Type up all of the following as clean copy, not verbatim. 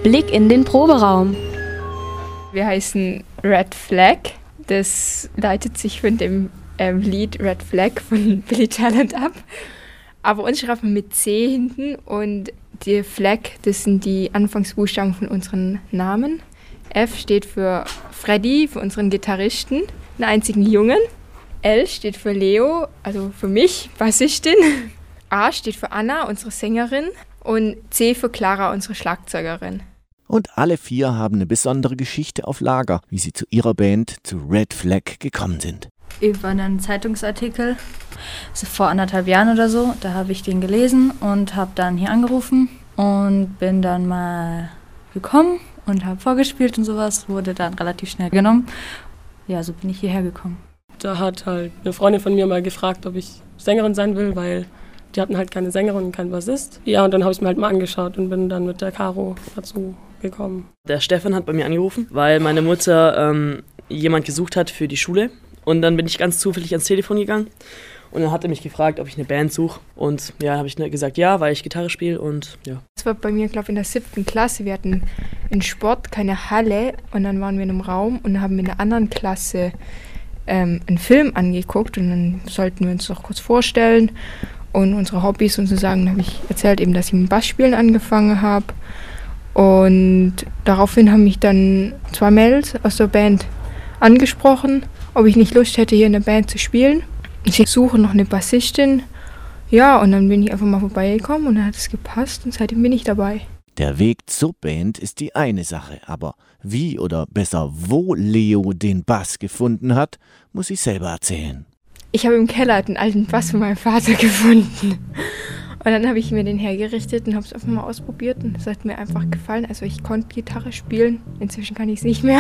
Blick in den Proberaum. Wir heißen Red Flag. Das leitet sich von dem Lied Red Flag von Billy Talent ab. Aber uns schreibt man mit C hinten und die Flag, das sind die Anfangsbuchstaben von unseren Namen. F steht für Freddy, für unseren Gitarristen, einen einzigen Jungen. L steht für Leo, also für mich, Bassistin. A steht für Anna, unsere Sängerin. Und C für Clara, unsere Schlagzeugerin. Und alle 4 haben eine besondere Geschichte auf Lager, wie sie zu ihrer Band, zu Red Flag, gekommen sind. Über einen Zeitungsartikel, also vor 1,5 Jahren oder so, da habe ich den gelesen und habe dann hier angerufen und bin dann mal gekommen und habe vorgespielt und sowas, wurde dann relativ schnell genommen. Ja, so bin ich hierher gekommen. Da hat halt eine Freundin von mir mal gefragt, ob ich Sängerin sein will, weil die hatten halt keine Sängerin und keinen Bassist. Ja, und dann habe ich es mir halt mal angeschaut und bin dann mit der Caro dazu gekommen. Der Stefan hat bei mir angerufen, weil meine Mutter jemand gesucht hat für die Schule. Und dann bin ich ganz zufällig ans Telefon gegangen und dann hat er mich gefragt, ob ich eine Band suche. Und ja, habe ich gesagt, ja, weil ich Gitarre spiele und ja. Das war bei mir, glaube ich, in der 7. Klasse. Wir hatten in Sport keine Halle und dann waren wir in einem Raum und haben in der anderen Klasse einen Film angeguckt und dann sollten wir uns doch kurz vorstellen und unsere Hobbys und so sagen. Dann habe ich erzählt eben, dass ich mit Bassspielen angefangen habe und daraufhin haben mich dann 2 Mädels aus der Band angesprochen, ob ich nicht Lust hätte, hier in der Band zu spielen. Sie suchen noch eine Bassistin. Ja, und dann bin ich einfach mal vorbeigekommen und dann hat es gepasst und seitdem bin ich dabei. Der Weg zur Band ist die eine Sache, aber wie oder besser wo Leo den Bass gefunden hat, muss sie selber erzählen. Ich habe im Keller den alten Bass von meinem Vater gefunden. Und dann habe ich mir den hergerichtet und habe es einfach mal ausprobiert und es hat mir einfach gefallen. Also ich konnte Gitarre spielen, inzwischen kann ich es nicht mehr.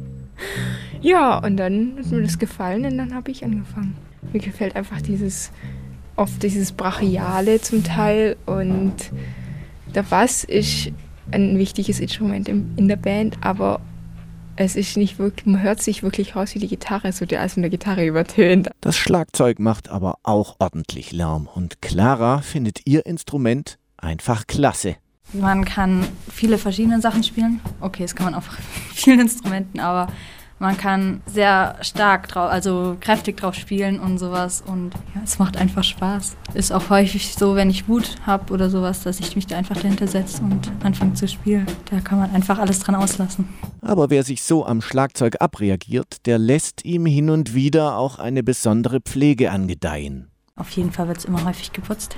Ja, und dann hat mir das gefallen und dann habe ich angefangen. Mir gefällt einfach dieses Brachiale zum Teil und der Bass ist ein wichtiges Instrument in der Band, aber es ist nicht wirklich, man hört sich wirklich raus wie die Gitarre, so der als mit der Gitarre übertönt. Das Schlagzeug macht aber auch ordentlich Lärm und Clara findet ihr Instrument einfach klasse. Man kann viele verschiedene Sachen spielen. Okay, das kann man auf vielen Instrumenten, aber man kann sehr stark drauf, also kräftig drauf spielen und sowas und ja, es macht einfach Spaß. Ist auch häufig so, wenn ich Wut habe oder sowas, dass ich mich da einfach dahinter setze und anfange zu spielen. Da kann man einfach alles dran auslassen. Aber wer sich so am Schlagzeug abreagiert, der lässt ihm hin und wieder auch eine besondere Pflege angedeihen. Auf jeden Fall wird es immer häufig geputzt.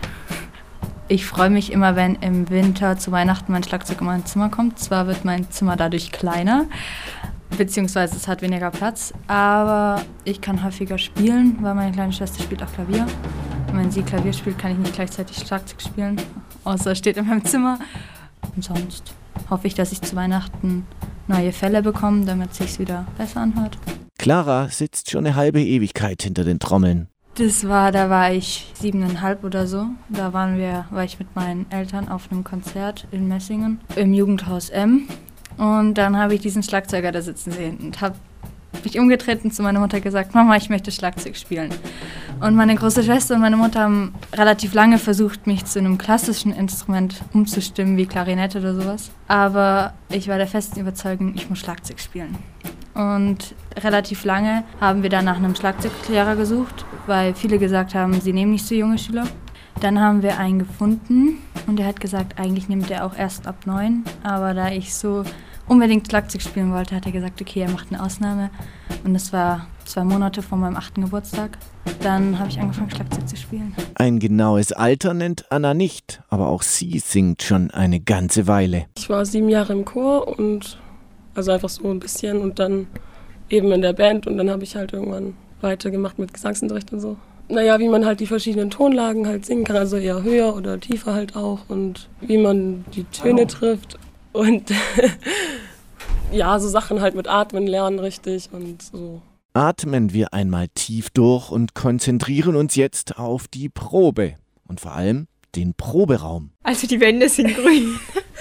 Ich freue mich immer, wenn im Winter zu Weihnachten mein Schlagzeug in mein Zimmer kommt. Zwar wird mein Zimmer dadurch kleiner, beziehungsweise es hat weniger Platz, aber ich kann häufiger spielen, weil meine kleine Schwester spielt auch Klavier. Und wenn sie Klavier spielt, kann ich nicht gleichzeitig Schlagzeug spielen, außer es steht in meinem Zimmer. Und sonst hoffe ich, dass ich zu Weihnachten neue Fälle bekomme, damit es sich wieder besser anhört. Clara sitzt schon eine halbe Ewigkeit hinter den Trommeln. Da war ich 7,5 oder so. Da war ich mit meinen Eltern auf einem Konzert in Messingen im Jugendhaus M. Und dann habe ich diesen Schlagzeuger da sitzen sehen und habe mich umgedreht und zu meiner Mutter gesagt, Mama, ich möchte Schlagzeug spielen. Und meine große Schwester und meine Mutter haben relativ lange versucht, mich zu einem klassischen Instrument umzustimmen, wie Klarinette oder sowas. Aber ich war der festen Überzeugung, ich muss Schlagzeug spielen. Und relativ lange haben wir dann nach einem Schlagzeuglehrer gesucht, weil viele gesagt haben, sie nehmen nicht so junge Schüler. Dann haben wir einen gefunden und der hat gesagt, eigentlich nimmt er auch erst ab 9. Aber da ich so unbedingt Schlagzeug spielen wollte, hat er gesagt, okay, er macht eine Ausnahme. Und das war 2 Monate vor meinem 8. Geburtstag. Dann habe ich angefangen, Schlagzeug zu spielen. Ein genaues Alter nennt Anna nicht, aber auch sie singt schon eine ganze Weile. Ich war 7 Jahre im Chor und also einfach so ein bisschen und dann eben in der Band und dann habe ich halt irgendwann weitergemacht mit Gesangsunterricht und so. Naja, wie man halt die verschiedenen Tonlagen halt singen kann, also eher höher oder tiefer halt auch und wie man die Töne trifft und ja, so Sachen halt mit Atmen lernen richtig und so. Atmen wir einmal tief durch und konzentrieren uns jetzt auf die Probe und vor allem den Proberaum. Also die Wände sind grün.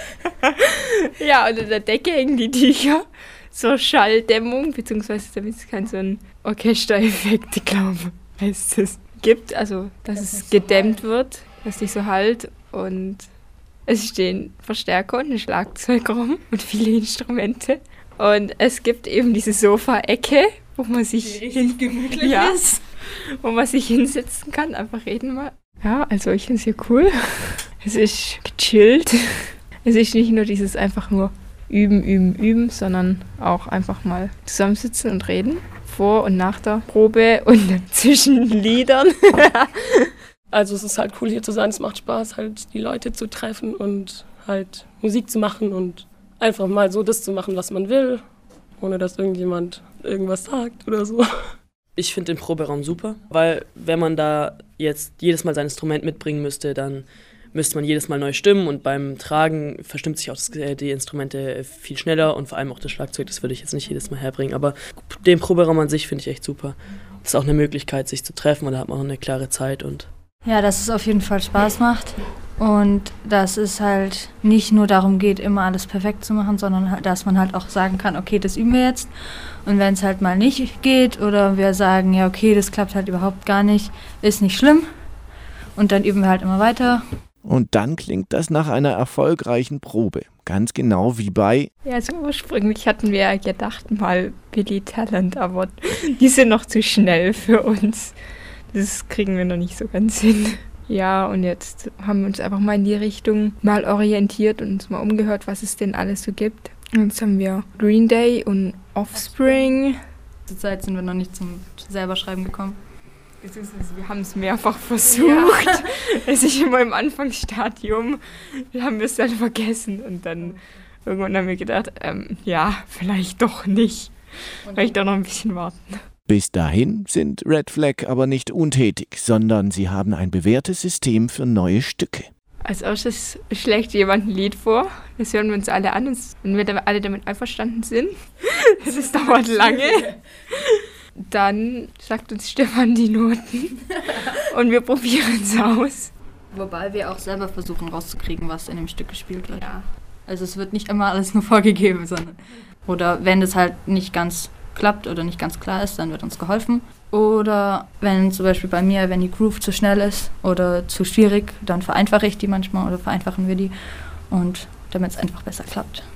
Ja, unter der Decke hängen die Tücher. So Schalldämmung, beziehungsweise damit es keinen so einen Orchestereffekt, ich glaube, heißt es, gibt. Also, dass es gedämmt wird, dass nicht so halt. Und Es stehen Verstärker und ein Schlagzeug rum und viele Instrumente. Und es gibt eben diese Sofa-Ecke, wo man sich gemütlich ist, wo man sich hinsetzen kann, einfach reden mal. Ja, also ich finde es hier cool. Es ist gechillt. Es ist nicht nur dieses einfach nur üben, sondern auch einfach mal zusammensitzen und reden. Vor und nach der Probe und zwischen Liedern. Also es ist halt cool hier zu sein, es macht Spaß halt die Leute zu treffen und halt Musik zu machen und einfach mal so das zu machen, was man will, ohne dass irgendjemand irgendwas sagt oder so. Ich finde den Proberaum super, weil wenn man da jetzt jedes Mal sein Instrument mitbringen müsste, dann müsste man jedes Mal neu stimmen und beim Tragen verstimmt sich auch die Instrumente viel schneller und vor allem auch das Schlagzeug, das würde ich jetzt nicht jedes Mal herbringen, aber den Proberaum an sich finde ich echt super. Das ist auch eine Möglichkeit, sich zu treffen und da hat man auch eine klare Zeit. Und ja, dass es auf jeden Fall Spaß macht und dass es halt nicht nur darum geht, immer alles perfekt zu machen, sondern halt, dass man halt auch sagen kann, okay, das üben wir jetzt und wenn es halt mal nicht geht oder wir sagen, ja okay, das klappt halt überhaupt gar nicht, ist nicht schlimm und dann üben wir halt immer weiter. Und dann klingt das nach einer erfolgreichen Probe. Ganz genau wie bei... Ja, also ursprünglich hatten wir ja gedacht, mal Billy Talent, aber die sind noch zu schnell für uns. Das kriegen wir noch nicht so ganz hin. Ja, und jetzt haben wir uns einfach mal in die Richtung mal orientiert und uns mal umgehört, was es denn alles so gibt. Und jetzt haben wir Green Day und Offspring. Zurzeit sind wir noch nicht zum selber Schreiben gekommen. Wir haben es mehrfach versucht. Ja. Es ist immer im Anfangsstadium. Wir haben es dann vergessen und dann irgendwann haben wir gedacht, ja, vielleicht doch nicht. Vielleicht doch noch ein bisschen warten. Bis dahin sind Red Flag aber nicht untätig, sondern sie haben ein bewährtes System für neue Stücke. Als erstes schlägt jemand ein Lied vor, das hören wir uns alle an und wenn wir alle damit einverstanden sind, das dauert lange. Dann sagt uns Stefan die Noten und wir probieren es aus. Wobei wir auch selber versuchen rauszukriegen, was in dem Stück gespielt wird. Ja. Also es wird nicht immer alles nur vorgegeben, sondern oder wenn das halt nicht ganz klappt oder nicht ganz klar ist, dann wird uns geholfen. Oder wenn zum Beispiel bei mir, wenn die Groove zu schnell ist oder zu schwierig, dann vereinfache ich die manchmal oder vereinfachen wir die und damit es einfach besser klappt.